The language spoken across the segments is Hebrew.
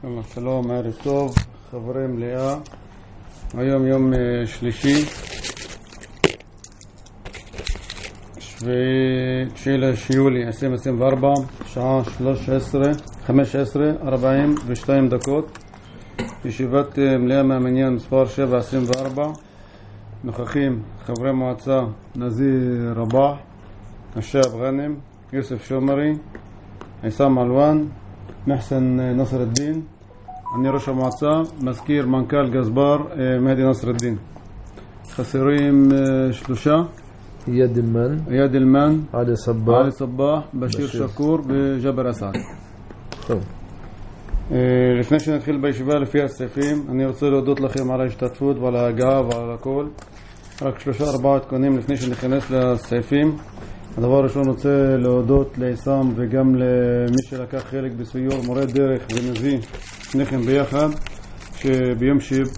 שלום, ערב טוב, חברי מליאה. היום יום שלישי, 9 ליולי 2024, שעה 15:42 דקות. ישיבת מליאה מהמניין מספר 724. נוכחים חברי מועצה נזיר רבח, השאב ג'אנם, יוסף שומרי, עיסאם אלואן, מחסן נصر الدين. אני ראש המועצה, מזכיר מנכ"ל גזבר מהדי נصر الدين. חסרים 3: איאד אלמן, עלי סבאח, בשיר שקור וג'אבר אסעד. טוב. לפני שנתחיל בישיבה לפי הסעיפים, אני רוצה להודות לכם על ההשתתפות ועל ההגעה ועל הכל. רק 3-4 עדכונים לפני שניכנס לסעיפים. הדבר הראשון, רוצה להודות לעיסאם וגם למי שלקח חלק בסיור מורה דרך ונביא, שניכם ביחד, שביום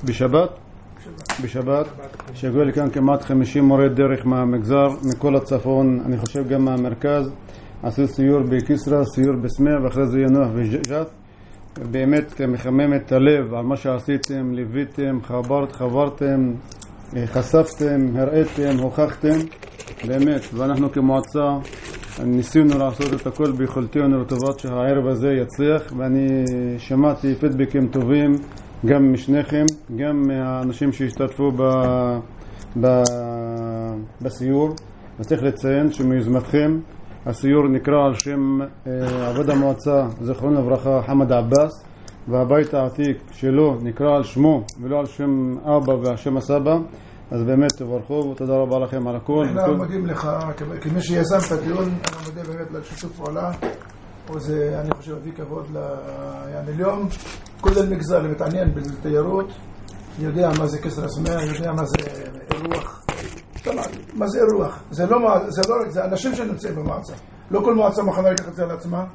בשבת שהגיעו לכאן כמעט 50 מורה דרך מהמגזר, מכל הצפון, אני חושב גם מהמרכז. עשו סיור בקיסרה, סיור בסמיה, ואחרי זה ינוח וג'ת. באמת מחמם את הלב על מה שעשיתם, ליוויתם, חברתם, חשפתם, הראיתם, הוכחתם באמת. ואנחנו כמועצה ניסינו לעשות את הכל ביכולתנו לטובת שהערב הזה יצליח, ואני שמעתי פידבקים טובים גם משניכם, גם מהאנשים שהשתתפו בסיור. וצריך לציין שמיוזמתכם הסיור נקרא על שם עובד המועצה זכרונו לברכה חמד עבאס, והבית העתיק שלו נקרא על שמו ולא על שם אבא והשם הסבא. אז באמת תברכו ותודה רבה לכם על הכל. אנחנו מודים לך כמי שיזם את הדיון. אני מודה באמת לשיתוף פעולה, וזה אני חושב הביא כבוד ליום. כל המגזר מתעניין בתיירות, יודע מה זה כסרא סמיע, יודע מה זה אירוח. מה זה אירוח? זה לא רק, זה אנשים שנמצאים במועצה. לא כל מועצה מוכנה לקחת את זה על עצמה.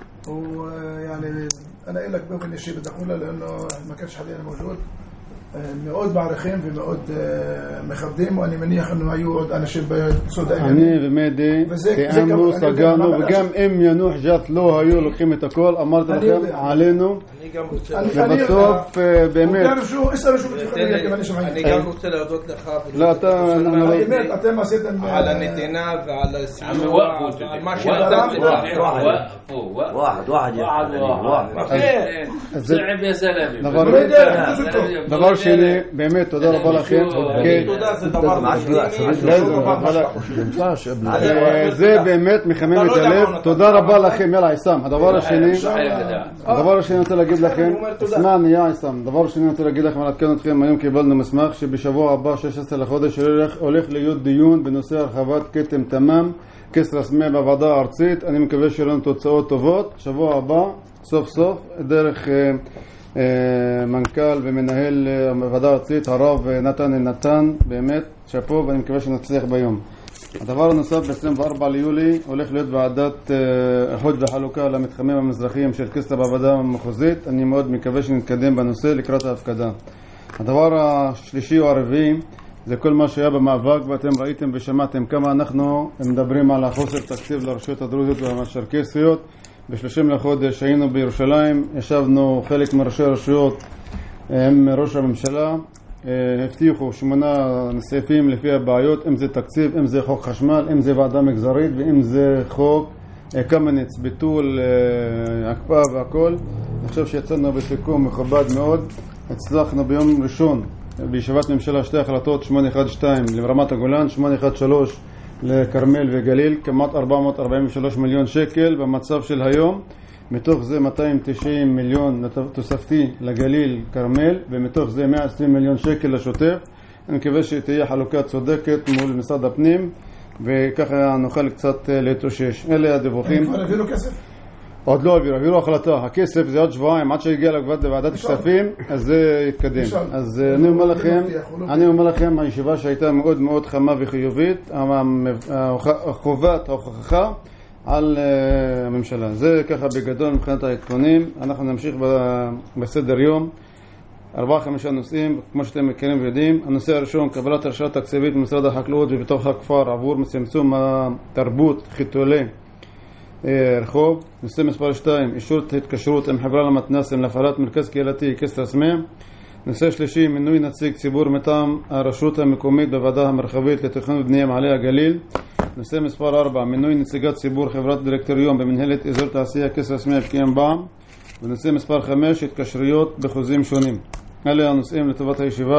أنا إلك بوفن الشيء بدخوله لأنه ما كانش حاليا موجود. מאוד מעריכים ומאוד מכבדים, ואני מניח אנו היו עוד אנשים בסודאים. אני ומדי תאמנו, סגרנו, וגם אם ינוח ג'ת לא היו לוקחים את הכל, אמרתי לכם עלינו. ובסוף באמת אני גם רוצה להודות לך. לא, אתם עשיתם על הנתינה ועל הסיוע ועל מה שנתתם. דבר שני, באמת תודה רבה לכם. תודה, זה דבר זה באמת מחמם את הלב. תודה רבה לכם. יאללה עיסאם, הדבר השני אני רוצה להגיד לכם, סמן יא עיסאם, דבר שני אני רוצה להגיד לכם, לעדכן אתכם, היום קיבלנו מסמך שבשבוע הבא 16 לחודש הולך להיות דיון בנושא הרחבת כתם תמם כסרא סמיע בוועדה הארצית. אני מקווה שיהיו לנו תוצאות טובות שבוע הבא סוף סוף דרך מנכ"ל ומנהל הוועדה הארצית הרב נתן, באמת שפו, ואני מקווה שנצליח ביום. הדבר הנוסף, ב-24 ליולי הולך להיות ועדת איחוד וחלוקה למתחמים המזרחיים של כסרא בוועדה המחוזית. אני מאוד מקווה שנתקדם בנושא לקראת ההפקדה. הדבר השלישי או הרביעי זה כל מה שהיה במאבק, ואתם ראיתם ושמעתם כמה אנחנו מדברים על החוסר תקציב לרשויות הדרוזיות והצ'רקסיות. ב-30 לחודש היינו בירושלים, ישבנו חלק מראשי הרשויות עם ראש הממשלה, הבטיחו 8 סעיפים לפי הבעיות, אם זה תקציב, אם זה חוק חשמל, אם זה ועדה מגזרית, ואם זה חוק קמניץ, ביטול, הקפאה והכל. אני חושב שיצאנו בסיכום מכובד מאוד. הצלחנו ביום ראשון בישיבת ממשלה 2 החלטות, 812 לרמת הגולן, 813 לכרמל וגליל, כמעט 443 מיליון שקל במצב של היום. מתוך זה 290 מיליון תוספתי לגליל כרמל, ומתוך זה 120 מיליון שקל לשוטף. אני מקווה שתהיה חלוקה צודקת מול משרד הפנים, וככה נוכל קצת להתאושש. אלה הדיווחים. כבר הביאו כסף? עוד לא הביאו החלטה. הכסף זה עוד שבועיים עד שהגיע לוועדת הכספים, אז זה יתקדם. אז אני אומר לכם, הישיבה שהייתה מאוד מאוד חמה וחיובית, חובת ההוכחה על הממשלה. זה ככה בגדול מבחינת העדכונים. אנחנו נמשיך בסדר יום. 4-5 נושאים, כמו שאתם מכירים ויודעים. הנושא הראשון, קבלת הרשאה תקציבית ממשרד החקלאות ופיתוח הכפר עבור צמצום התרבות חיתולי רחוב. נושא מספר 2, אישור התקשרות עם חברה למתנ"סים להפעלת מרכז קהילתי כסרא סמיע. נושא שלישי, מינוי נציג ציבור מטעם הרשות המקומית בוועדה המרחבית לתכנון ובנייה מעלה הגליל. נושא מספר 4, מינוי נציגת ציבור חברת דירקטוריון במנהלת אזור תעשייה כסרא סמיע בקיים בע"מ. ונושא מספר 5, התקשרויות בחוזים שונים. אלה הנושאים לטובת הישיבה.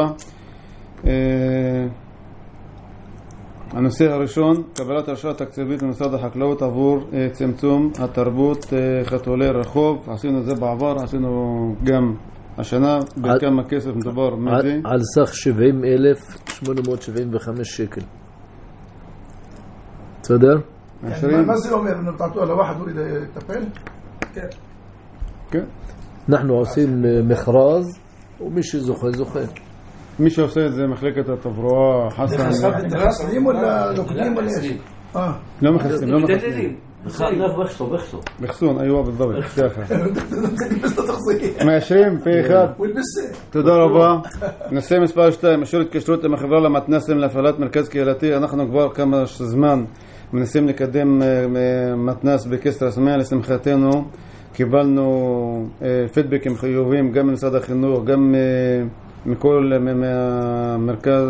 הנושא הראשון, קבלת הרשאה תקציבית למשרד החקלאות עבור צמצום התרבות חתולי רחוב. עשינו את זה בעבר, עשינו גם השנה. בכמה כסף מדובר? על סך 70,875 שקל. בסדר? מה זה אומר? נתעתו על הוואחד הוא יטפל? כן. אנחנו עושים מכרז ומי שזוכה זוכה. מי שעושה את זה מחלקת התברואה, חסן. מחסלים או לוקדים או לאש? לא מחסלים, לא מחסלים. בחסון, איוה بالضبط. מאשרים פה אחד. תודה רבה. נושא מספר 2, אישור התקשרות עם החברה למתנ"סים להפעלת מרכז קהילתי. אנחנו כבר כמה זמן מנסים לקדם מתנ"ס בכסרא סמיע. לשמחתנו קיבלנו פידבקים חיוביים גם ממשרד החינוך, גם מכל מרכז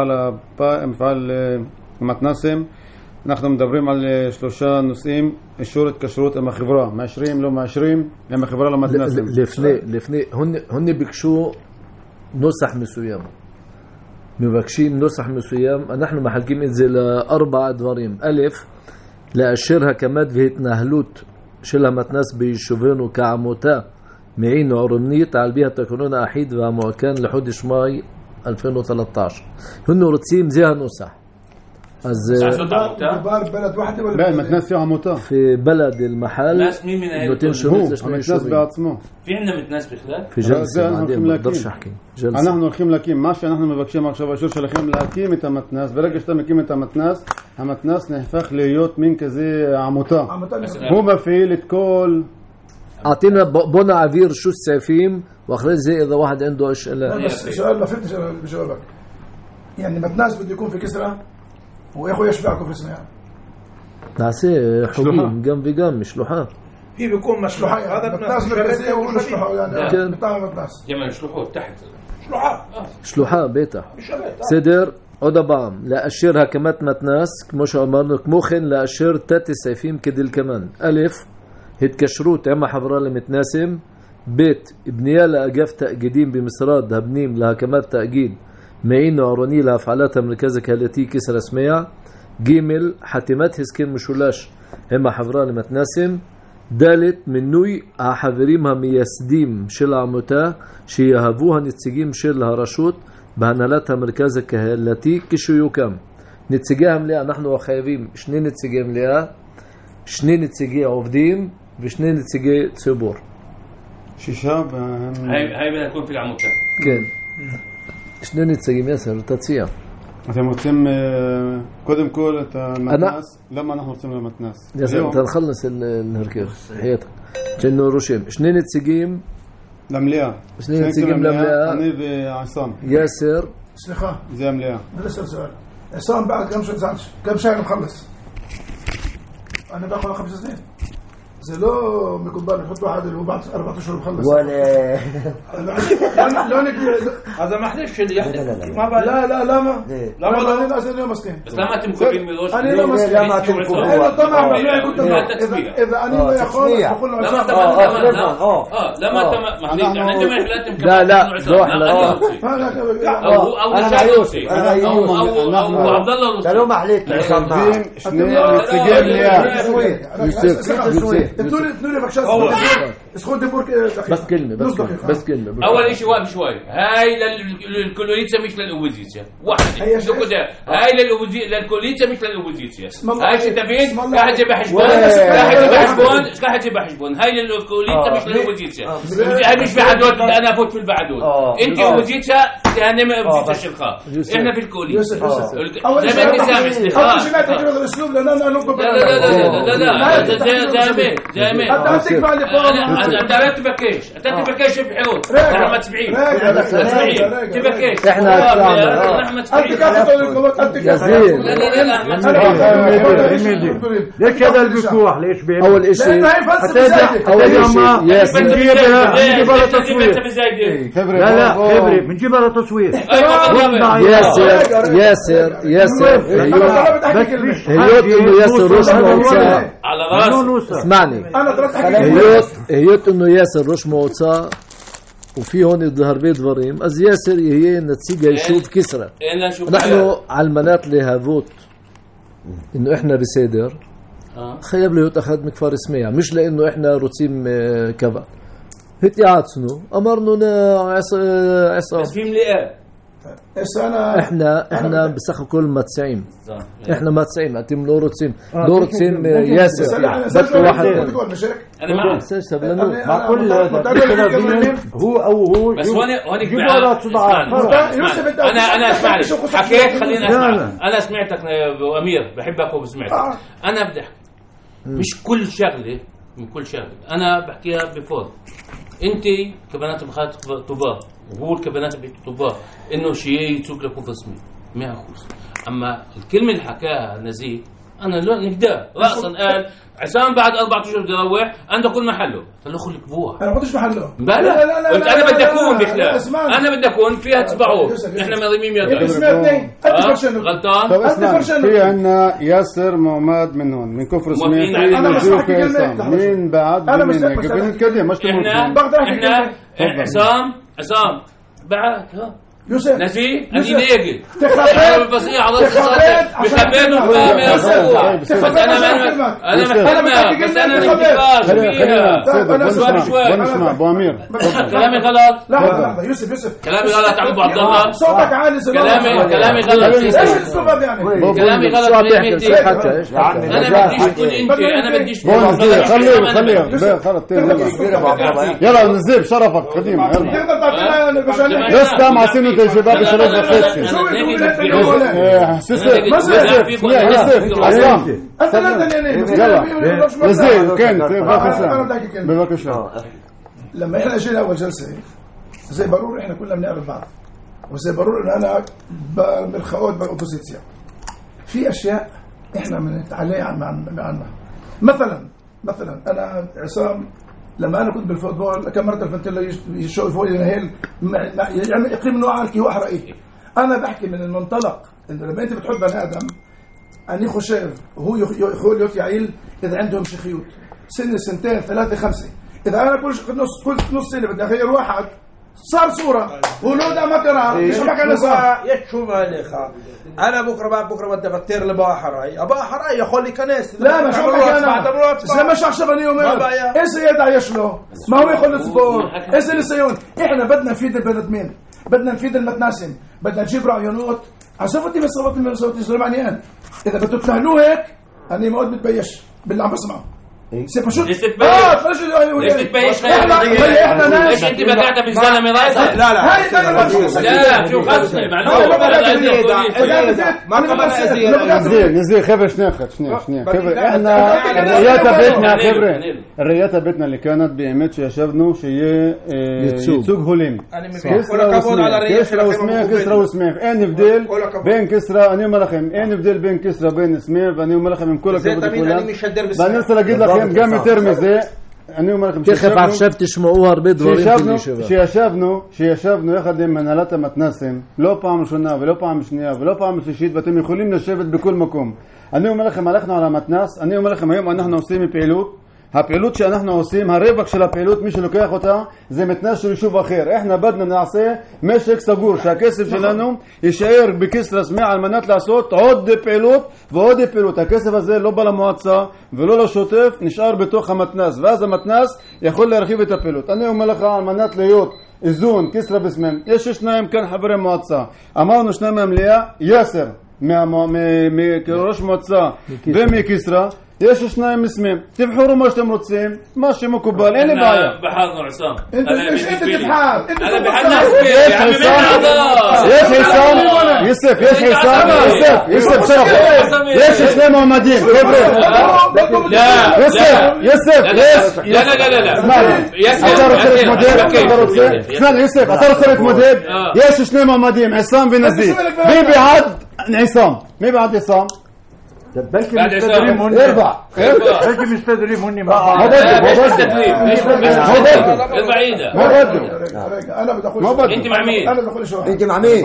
מפעל מתנ"סים. אנחנו מדברים על 3 נושאים: אישור התקשרות עם החברה, מאשרים לא מאשרים, עם החברה למתנ"סים. לפני הם ביקשו נוסח מסוים, מבקשים נוסח מסוים. אנחנו מחלקים את זה ל4 דברים. א', לאשר הקמת והתנהלות של המתנ"ס ביישובנו כעמותה מעין עירונית על פי התקנון האחיד והמעודכן לחודש מאי 2013. הם רוצים, זה הנוסח. אז מדובר בלד واحد ولا מתנ"ס في عموته في بلد المحل ناس مين من نوتين شروط لشنو המתנ"ס בעצמו. في عندنا متناس بخلاف في جلسة بعدين ما اقدرش احكي جلسة. אנחנו הולכים להקים, מה שאנחנו מבקשים עכשיו, האישור שלכם להקים את המתנ"ס. ברגע שאתה מקים את המתנ"ס, המתנ"ס נהפך להיות מין כזה עמותה. הוא מפעיל את כל... اعطينا بو نعبير شو السيفين واخر زي اذا واحد عنده ايش سؤال ما فهمتش بجوابك. يعني متناس بده يكون في كسرى واخو يشبعكم في صناعه ناسي حبيب جنب جنب شلوحات في بيكون مشلوحة هذا متناس مركزيه ولا شلوحه يعني بتاع متناس جمع شلوحات تحت شلوحات بيتها صدر עוד פעם, לאשר הקמת מתנ"ס, כמו שאמרנו, כמו כן לאשר תתי סעיפים כדלקמן. א', התקשרות עם החברה למתנ"סים. ב', בנייה לאגף תאגידים במשרד הפנים להקמת תאגיד מעין עירוני להפעלת המרכז הקהילתי כסרא סמיע. ג', חתימת הסכם משולש עם החברה למתנ"סים. ד', מינוי החברים המייסדים של העמותה שיהוו הנציגים של הרשות בהנהלת המרכז הקהילתי כשיוקם. נציגי המליאה, אנחנו חייבים 2 נציגי מליאה, 2 נציגי עובדים ו2 נציגי ציבור. 6 هاي بدها تكون في العموتة. כן. 2 נציגים יסר, תציע. אתם רוצים קודם כל את המתנ"ס? למה אנחנו רוצים למתנ"ס? יסר, תנחלנס להרכב, חייתך. ג'נו רושם, 2 נציגים למליאה. 2 נציגים למליאה. אני ועסام. יסר. סליחה. זה המליאה. لسه سؤال عصام بعد كم شهر مخلص انا باخذ 5 سنين زي لو مقبل يحط واحد اللي هو بعد 4 اشهر مخلص ولا لونك هذا ما حدش اللي يحدث ما لا لا لا ما لا ما انا اصلا اليوم مسكين بس لما تمكرين ملوش انا لا مسكين لما تمكروا انا طبعا اذا انا لا ياخذ بقول له لما انت محدش يعني انت ما يحلاتم لا لا روح لا او عبد الله قالوا ما حليت اتنوا لي بكشاس اسخون دبور بس كلمة اول شيء واقف شوي هاي للكولونيتسا مش للاوبوزيسيا واحد هاي للكولونيتسا مش للاوبوزيسيا هاي تبين قاعد جيب حجبون هاي للكولونيتسا مش للاوبوزيسيا هاي مش في عدود انا افوت في البعدود انت اوبوزيسيا انا ما اوبوزيسيا الشرخاء احنا في الكولونيتسا زي ما انت سامع استخاء الاسلوب لان انا لا זה האמת. אתה תקבע לי פה. אתה לא תבקש. אתה תבקש בחירות. אנחנו מצביעים. תבקש. احنا אנחנו מצביעים. אל תיקח אותו למקומות, אל תיקח. ليش هذا البكوح ليش بيه؟ اول شيء ياسر بنجيبها لتصوير لا لا خبري بنجيبها لتصوير ياسر هيوت انه ياسر روش موتسا على راسي اسمعني هيوت انه ياسر روش موتسا وفي هون ظهر دورين از ياسر هي نتيجة يشوف كسرة نحن على المناط لهافوت انه احنا بسيدر خيب له يتأخذ من كفار سميع مش لانه احنا روتين كذا هتيعاتنا امرنا عصام بس في مليئة احنا بسخ كل ما 90 احنا ما 90 اتم لو روتين ياسر بس واحد انا معك مع كل هذا هو او هو بس هونك انا اسمعني حكيت خليني اسمع انا سمعتك ابو امير بحبك وبسمعتك انا بدي احكي مش كل شغله من كل شغله انا بحكيها بفضل انت كبنات بخات طباء وهو الكبنات بطباء انه شيء يسوق لكم فصمي ما يخص اما الكلمه اللي حكاها نزيه انا لا نقدر راسا قال عصام بعد 4 اشهر بده يروح عنده كل محله قال له خليك بوها انا ما بديش محله لا انا بدي اكون بخلاف انا بدي اكون فيها تسبعوه احنا مريمين يدعي غلطان في عندنا ياسر معماد من هون من كفر سمين مين بعد مين كده مش احنا عصام بعد ها يوسف نسي اني نيجي تخبط بالفصيح على الصوت بخبيته بس انا نسمع ابو امير كلامي غلط لا يوسف كلامي غلط يا ابو عبد الله صوتك عالي كلامي غلط ايش السبب يعني كلامي غلط انا بديش تكون انت انا بديش خليه يلا نزيب شرفك قديم يلا لسه مع سنة الشباب بشرف الخيسي يوسف نزيب كنت ببكشة لما احنا جينا اول جلسة زي برور احنا كلنا بنعرف بعض وزي برور ان انا بالخوات بالاوبوزيسيا في اشياء احنا بنتعلق عنها مثلا انا عصام لما انا كنت بالفوتبول كم مره الفنت له يشوفوا لي نهيل يعني يقيم انه عالكي واحرقي انا بحكي من المنطلق انه لما انت بتحب بني ادم اني خشاف وهو يخول يعيل اذا عندهم شخيوط سنه سنتين 3 5 اذا انا كل نص سنه بدي اغير واحد صار صوره ولو ده ما ترى مش ما كان صار يشوف عليك انا بكره بدي بطير لباحراي اباحراي يخلي كناس لا ما شو انا زي ما شخشبني يومين ايش يدعي يشلو ما هو يخل سبور ايش السيون احنا بدنا نفيد البني بدنا نفيد المتناسم بدنا نجيب رعيونات عصفتي صوتي سليمانيان اذا بدكم تفهموا هيك انا ما بتبيش باللي عم بسمعه سي باشوت ليش تتبيش احنا ناس انت بدأت بالزلمه راسك لا هاي لا شو خصني معلومه ما كمان نزيل خبر شنو احنا الرياضه بيتنا اللي كانت بقيمتش يشبنوا شيء يتسوق هولين كسرة وسميخ اين نبدل بين كسرة انا وملخم اين نبدل بين كسرة بين سميخ انا وملخم من كل بنرسل اجيب لك جامع ترمزي انا وملخم كيف عفشب تشمعوها ربيد ورين שישבנו יחד עם מנהלת המתנ"סים לא פעם ראשונה ולא פעם שנייה ולא פעם שלישית ואתם יכולים לשבת בכל מקום. אני אומר לכם הלכנו על המתנ"ס, אני אומר לכם היום אנחנו עושים פעילות, הפעילות שאנחנו עושים, הרווח של הפעילות מי שלוקח אותה זה מתנ"ס של יישוב אחר. احنا بدنا נעשה משק סגור שהכסף שלנו יישאר בכיס רשמי על מנת לעשות עוד פעילות ועוד פעילות. הכסף הזה לא בא למועצה ולא לשוטף, נשאר בתוך המתנ"ס ואז המתנ"ס יכול להרחיב את הפעילות. אני אומר לך על מנת להיות איזון כסרא וסמיע, יש שניים כאן חברי מועצה, אמרנו שניים מהמליאה, יאסר כראש מועצה ומכסרא, יש 2 اسمين تبحروا ما שאתם רוצים מה שמקובל אין לי בעיה بحاضر عصام مش انت تبحث انا بحنا יש حسام يوسف יש حسام يوسف شرف יש 2 مועמדים يوسف يوسف אתה רוצה להתמודד יש 2 مועמדים عصام ونزيه מי בעד عصام مي بعد عصام بلكي مستدرين مني ارفع بلكي مستدرين مني البعيدة انا بدي اقول انت مع مين؟ انا بدي اقول شو انت مع مين؟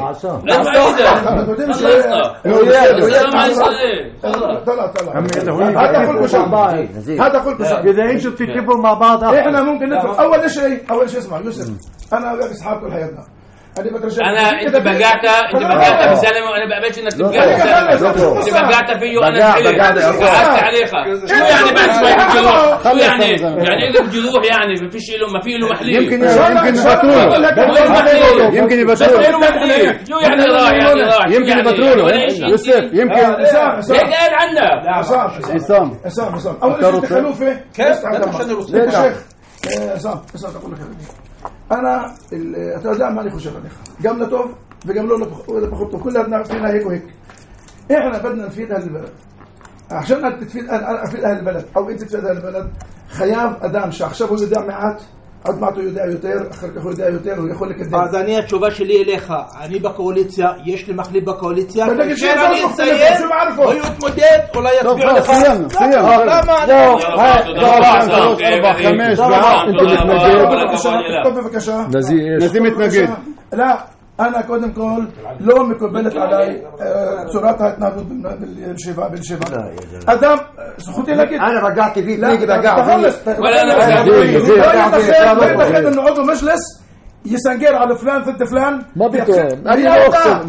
هذا كل شيء اذا انتوا بتتفقوا مع بعض احنا ممكن نتفق اول شيء اسمع يوسف انا وياك اصحاب كل حياتنا انت بقعت بزلمه وانا بقبلش انك تبقى انت بقعت فيه وانا قعدت عليك شو يعني بعد شوي جروح شو يعني اذا بجروح يعني ما في له محليل يمكن يبترونه شو يعني راح يمكن يبترونه يوسف يمكن هيك قاعد عندك عصام اول شيء تخلوفه كيف عصام اقول لك انا الاتجاه مالي خشب عليها قام لطوف وقام له بخطه كلنا فينا هيك وهيك احنا بدنا نفيد اهل البلد عشان انت تفيد انا افيد اهل البلد او انت تفيد اهل البلد خيام אדם שעכשיו הוא יודע מעט עוד מעט הוא יודע יותר אחר כך הוא יודע יותר הוא יכול לקדם אז אני התשובה שלי אליך אני בקואליציה יש לי מחליף בקואליציה כאשר אני אסיים הוא יתמודד אולי יצביע לך למה בבקשה נזי מתנגד לא أنا قدم كل لو مقبلت علي صورات هتناقض بالشباب أدم سخوتي لك أنا رجعت فيك نيجي رجعت ولا أنا تخيل إنه عضو مجلس يسنجر على فلان ضد فلان ما بيكون أنا أقصد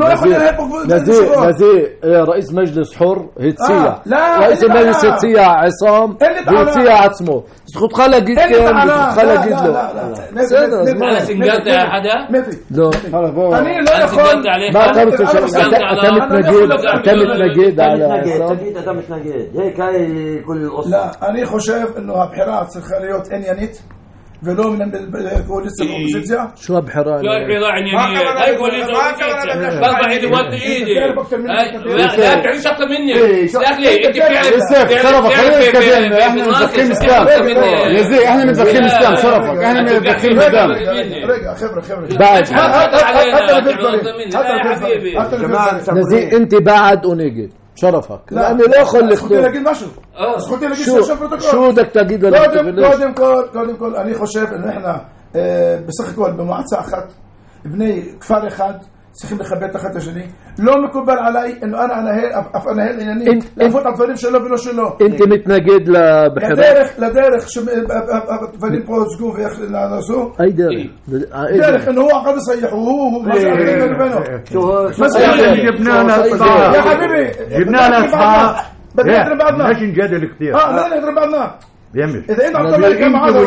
نزيه رئيس مجلس حر هتسيع رئيس مجلس هتسيع عصام هتسيع عصمه تخد خلا جيد كام تخد خلا جيد له أنا سنجرت يا حدا لا أنا لا يخون ما قلت أتمت نجيد على عصام أتمت نجيد هيك هاي كل القصة لا أنا خشاف إنه هبحرات سخريات إنيانيت ולא מן הקואליציה באופוזיציה شو بحران شو الحراء عنيانية هاي كواليسيا برفع ايدي وطي ايدي لا تعيش اكتر مني اسلح لي انت احنا متفقين اسلام يزي احنا متفقين اسلام شرفك احنا متفقين اسلام رجع خبرة بعد حبيبي نزي انت بعد ونجد شرفك لاني لا اخلي זכותי להגיד משהו זכותי להגיד עכשיו פרוטוקול شو بدك تגיד קודם כל אני חושב אנחנו בסך הכל במועצה אחת בני כפר אחד צריכים לכבד את אחד את השני לא מקובל עליי انه انا انهل עניינים לעבוד על דברים שלו ולא שלו انت מתנגד לבחירה לדרך שהדברים פה הוצגו ואיך לעשו اي דרך انه هو قد يصيح وهو ما يا حبيبي جبنا لنا اصحاب بدنا نضرب بعضنا ماشي نجادل كثير لا نضرب بعضنا يمل اذا انت عم تطلع كلام عادي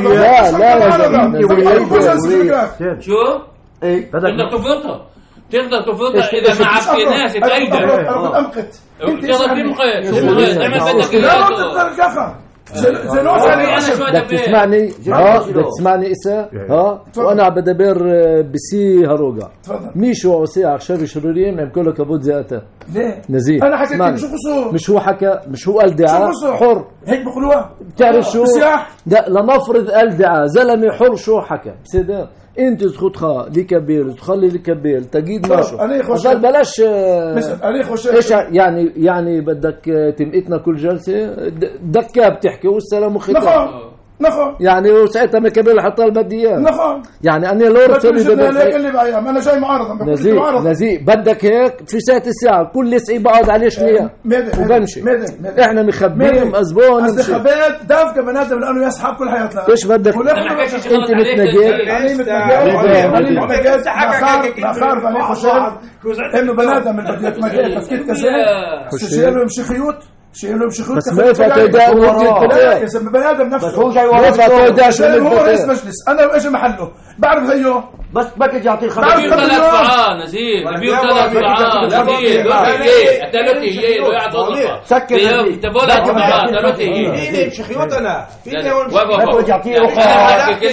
شو؟ تقدر تفرطها اذا معك ناس تأيدك امقت تقدر تمقت اعمل بدك لا تقدر كفا זה לא بدك تسمعني بدك تسمعني إسا وانا بدبر بسي هروقع ميشو عسي عشاب شرورين عم كله كبود زياته ليه نزيه انا حكيت مش قصور مش هو حكى مش هو قال دعاء حر هيك بقولوها بتعرف شو لنفرض قال دعاء زلمه حر شو حكى سيدا انت تخطها لكبير تخلي لكبير تجيد ماشو قال بلاش انا خش ايش يعني بدك تمقتنا كل جلسه دكه بتحكي والسلام خطاب نخون يعني وساعتها مكبل حتى البديان نخون يعني انا لو رسلي انا جاي معارضه نزيه بدك هيك في الساعه كل ساعه بقعد عليه شنيه وبمشي احنا مخبيين اسبوع نمشي خبيت دافك بنادم لانه يسحب كل حياتنا ايش بدك انت متنجد انا متنجد نخار انا خشاب انه بنادم اللي بده يتمجد تفكير كذا شيء له مشيخيوت שיהיה לו המשכיות. بس מאיפה אתה יודע הוא מתפטר? يا زلمه بني ادم نفسه. מאיפה אתה יודע שהוא هو رئيس מתפטר? مجلس انا ايش محله بعرف زيه. بس بكج يعطيه بعرف 5 نبيو 3 طعام نزيل نبيو 3 طعام نزيل تلوتي هي لو يعطوا طفا سكر تبولا طعام تلوتي هي فيني مشخيوتنا فيني بكج يعطيه انا بحكي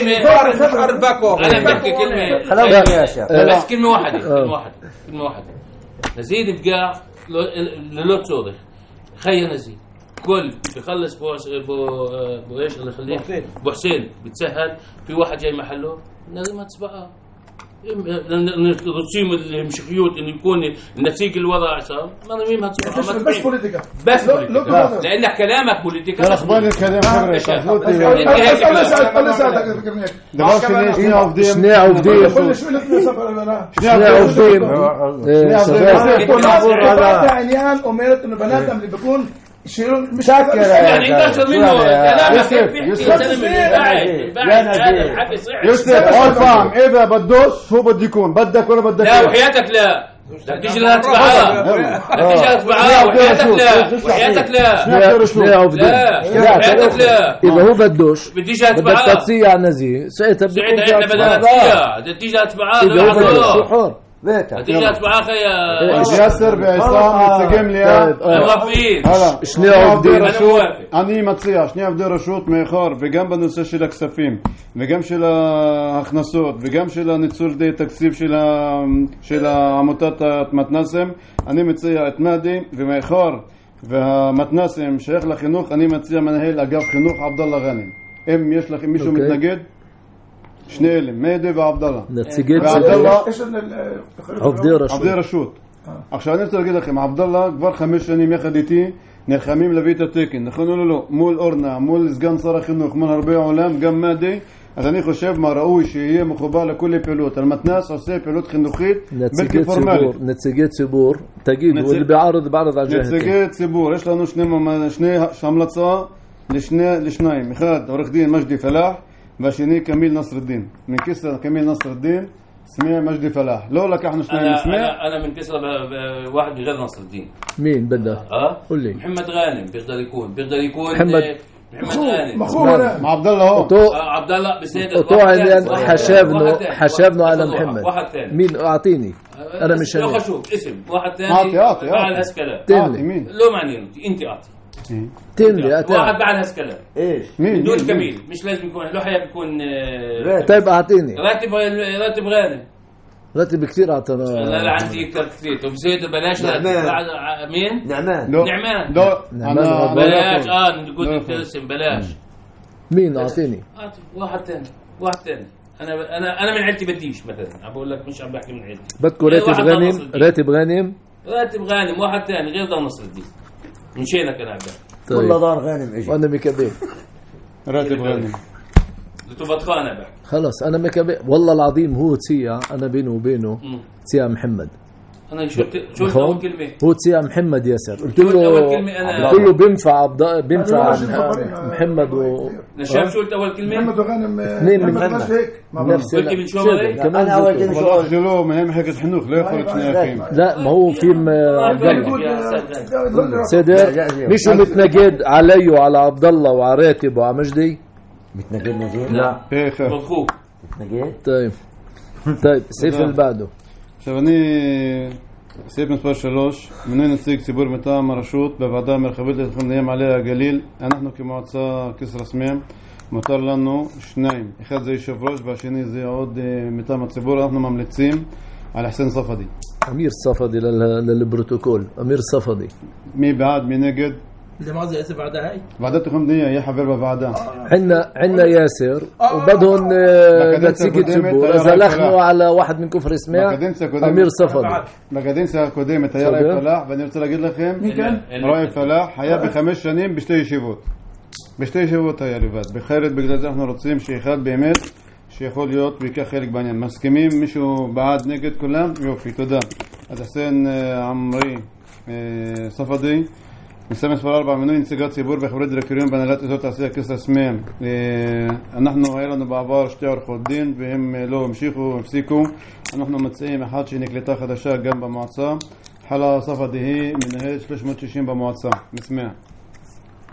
كلمه خلاص يا شيخ بس كلمه واحده نزيد بقى لو تصودخ خيا نزيد كل بيخلص بو ايش اللي يخليه بو حسين بتسهل في واحد جاي محله لازم تسبقه نرسيم المشخيوت انه يكون النسيج الوضع عصام ما مين هتسبقه بس بوليتيكا بس بوليتيكا لانك كلامك بوليتيكا يا اخبار الكلام خبري تفوتي دابا شنو عفدين شنو عفدين شو اللي سفر انا شنو عفدين عنيان امرت انه بنات اللي بيكون شيلون مش سكر يعني انت اكثر منه كلامك يوسف فاهم اذا بدوش هو بده يكون بدك ولا بدك لا وحياتك لا بدك تيجي لها تبعها بدك تيجي لها تبعها وحياتك لا شنو عفدين وحياتك لا اذا هو بدوش بدي تيجي لها بدك تبعها تتصيع نزيه ساعتها بده ساعتها احنا بدنا نتصيع بدك تيجي لها تبعها اذا هو بدوش شو حر بيتك بدك تيجي لها تبعها خيا ياسر بعصام يتسجم لي موافقين هلا شنو عفدين انا موافق אני מציע, שני עבדי רשות מאחור, וגם בנושא של הכספים, וגם של ההכנסות, וגם של הניצול די תקציב של עמותת המתנסם, אני מציע את מדי ומאחור, והמתנסם שייך לחינוך, אני מציע מנהל אגף חינוך עבדאללה גאנם. אם יש לכם מישהו מתנגד, שני אלה, מדי ועבדאללה. נציגי ועבדאללה, עובדי רשות. עכשיו אני רוצה להגיד לכם, עבדאללה כבר 5 שנים יחד איתי, נלחמים להביא את התקן, נכון או לא? מול אורנה, מול סגן שר החינוך, מול הרבה עולם, גם מדי. אז אני חושב מה ראוי שיהיה מחובר לכל פעילות. המתנ"ס עושה פעילות חינוכית בלתי פורמלית. נציגי ציבור, תגידו, اللي بعرض על ג'התים. נציגי ציבור, יש לנו שני המלצה לשניים. אחד, עורך דין מג'די פלאח, והשני כמיל נסרדין. מכיסר כמיל נסרדין, سميع مجدي فلاح لو لكحنا شنو سميع انا من كسر واحد غير نصر الدين مين بدك قول لي محمد غانم بيقدر يكون محمد غانم مخور مع عبد الله هو عبد الله بسيد حشابنا على محمد واحد ثاني مين اعطيني انا مش لو اشوف اسم واحد ثاني اعطي مع الهسكله اعطي مين لو معني انت اعطي تملي واحد بعد الهسكله ايش مين بدون كميل مش لازم يكون له حياه يكون طيب اعطيني راتب غانم راتب كثير اعطانا لا عندي كثير طب زيد بلاش مين نعمان لا بلاش نقول اسم بلاش مين اعطيني واحد ثاني انا من عيلتي بديش مثلا عم بقول لك مش عم بحكي من عيلتي بدكم راتب غانم واحد ثاني غير ضل نصر الدين من شينك انا عبد والله دار غانم اجى وانا مكبي راتب غانم لتفضخانه بحكي خلص انا مكبي والله العظيم هو تسيع انا بينه وبينه تسيع محمد انا شو اول كلمه هو تسيع محمد ياسر قلت له بينفع محمد نشاف شو قلت اول كلمه محمد وغانم اثنين من نفس قلت من شو انا اول كلمه والله شلو مهم حكة حنوخ لا يخرج اثنين لا ما هو في عبد الله سيدر مش متنقد علي وعلى عبد الله وعلى راتب وعلى مجدي متنقد نزيل لا مخوف متنقد طيب السيف اللي بعده עכשיו אני סעיף מספר 3 מינוי נציג ציבור מטעם הרשות בוועדה המרחבית לתכנון ובנייה מעלה הגליל. אנחנו כמועצה כסרא סמיע מותר לנו שניים, אחד זה יושב ראש והשני זה עוד מטעם הציבור. אנחנו ממליצים על חסן ספדי. אמיר ספדי ללפרוטוקול, אמיר ספדי. מי בעד מי נגד? لماذا اسم بعدها هاي ועדת תכנון ובנייה יהיה חבר בוועדה. عندنا ياسر وبدهم نتيجة ציבור. אז הלכנו على واحد من كفر اسماع אמיר ספדי. בקדנציה הקודמת היה ראי פלאח, ואני רוצה להגיד לכם ראי פלאח היה ב5 שנים בשתי ישיבות היה לבד בחרת. בגלל זה אנחנו רוצים שאחד באמת שיכול להיות ויקח חלק בעניין. מסכימים? מישהו בעד נגד? כולם? יופי, תודה. אז חסן עמרי ספדי. נושא מספר 4 מינוי נציגת ציבור בחברי דירקטוריון בהנהלת אזור תעשייה כסרא סמיע. אנחנו היה לנו בעבר 2 עורכות דין והם לא הפסיקו. אנחנו מציעים אחת שנקלטה חדשה גם במועצה. חלה ספדי היא מנהלת 360 במועצה מסמיע.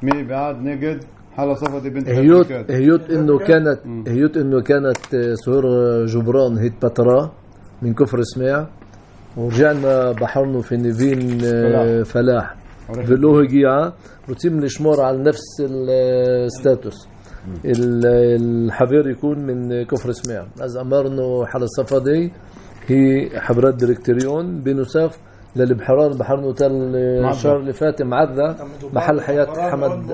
مي بعد نجد حلا صفدي بنت هيوت انه كانت صهور جبران هيت بترا من كفر سماع ورجعنا بحرنا في نيفين فلاح بلوه جيعة وتم نشمر على نفس الستاتوس الحبير يكون من كفر سماع از امرنا حلا صفدي هي حبرات ديركتوريون بنصف للبحران بحرنا تل الشهر اللي فات معذة محل حياة حمد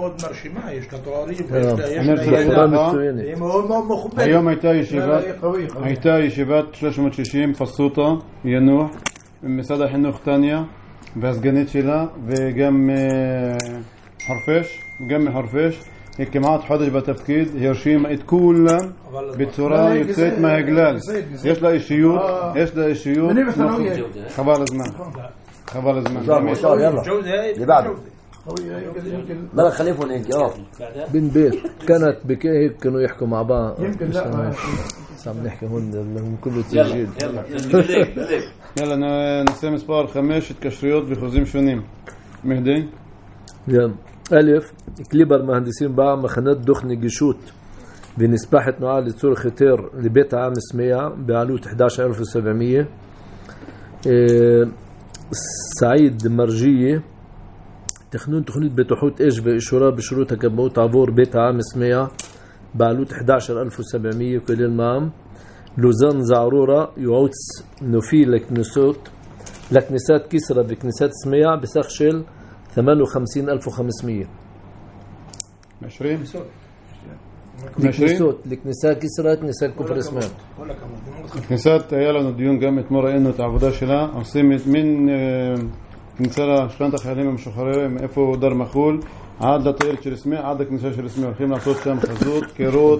اليوم هيتا يشيبات 360 فصوطة ينوح مسادة حنوخ تانية بسجنيت شلا وجم حرفش هيك معات حدش بتفكيد هيروشيما كلها بصورة يتسيت ما هجلال ايش لا الشيوط خبر زمان يلا اللي بعده لا خليفهم هيك بن بيت كانت هيك كانوا يحكوا مع بعض يمكن لا عم نحكي هون لهم كله تسجيل يلا نسمي مسبار 5 تكشريات بخوزيم شونيم مهدي يلا ألف كليبر مهندسين بقى مخنات دخن جيشوت بنسباحة نوع لتصور ختير لبيت عام سميع بعلوة 11700 سعيد مرجية تخنيت بتحوت إيش بإشارة بشروطها كبوت عبور بيت عام سميع بعلوة 11700 كل المعام لوزان زعرورة يعوتس نوفي لكنسات كسرة بكنسات سميع بسخشل 58500 20 الكنيسات كسرت نساء كفر اسمها الكنيسات يلا نديون قامت مرة انه تعبدا شلا عصيمت من كنيسة شلانتا خيالين مشخرين مقفو دار مخول عاد لطير شرسمي عاد كنيسة شرسمي والخيم نعصوت شام خزوت كيروت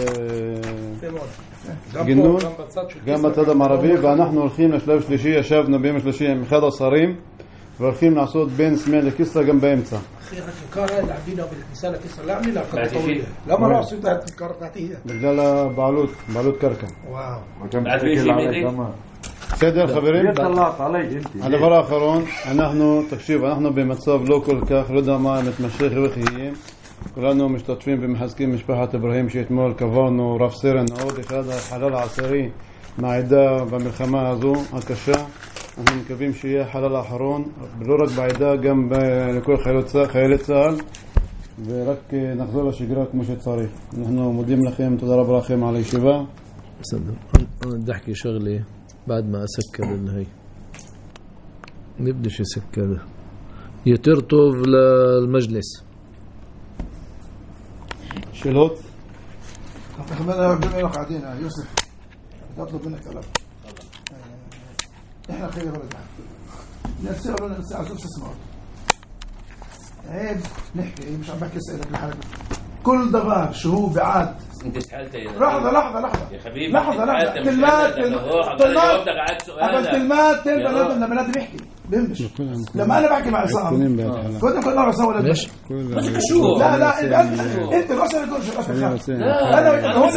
جنون قامت هذا مربي ونحن والخيم نشلاف شليشية شابنا بيم شليشية مخاضة صاريم والخيم نعصوت بين سميع لكسرة جنب امتى الكارة اللي عبينا بالكنيسة لكسرة لا عملنا خطة طويلة لا ما رأس انتهت الكارة تحتيها بجالة بعلوت كركة واو بعد بيجي سيدي الخبرين طلعت علي انت على فرا آخرون نحن تكشيف نحن بمتصاب لوكل كخلودة ما متمشيخ وخيين كلنا مشتطفين بمحسكين مشبحة إبراهيم شيتمول كفان ورف سيرن عودي هذا حلال عصري مع عدا بملخمة هذو هكشا نحن مكبين شيء حلال آخرون بلورك بعدا جنب لكل خيالات سهل برك نخزل شجرات مش تصاريف نحن مديم لخيم تضرب رخيم على شباب أنا بدي أحكي شغلة بعد ما أسكر النهاية نبدأ يسكر يترطف للمجلس شلوت تخمنها بما قاعدين يوسف تطلب منك طلب احنا خير ولد نفسي ولا نفسي عشان تسمعوا عيب نحكي مش عم بحكي اسالك لحالك كل دبار شو هو بعاد انت سالت لحظه يا حبيبي لحظه كلمات تنبل لما لازم يحكي بهمش لما انا بحكي مع عصام كنت كل مره صور مش شو لا انت اصلا تقول شو انا هون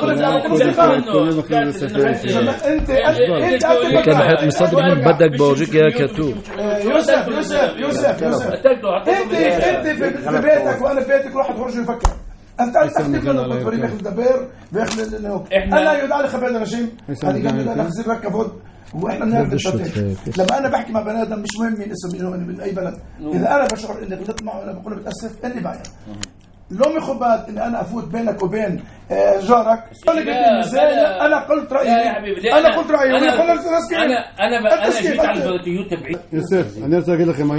انت كان حد مصدق من بدك بوجيك يا كتوب يوسف انت في بيتك وانا في بيتك واحد خرج يفكر انت تحكي لنا الطريق ياخذ دبير وياخذ انا يدعي لي خبرنا نشيم هذه جنب انا خزر ركبت واحنا بنعرف التطبيق لما انا بحكي مع بني ادم مش مهم مين اسم من اي بلد اذا انا بشعر اني غلطت معه انا بقول بتاسف اني بعيا لو مخبات ان انا افوت بينك وبين جارك انا قلت رايي انا قلت رايي انا جيت على البلديات تبعي يوسف انا ارجع لك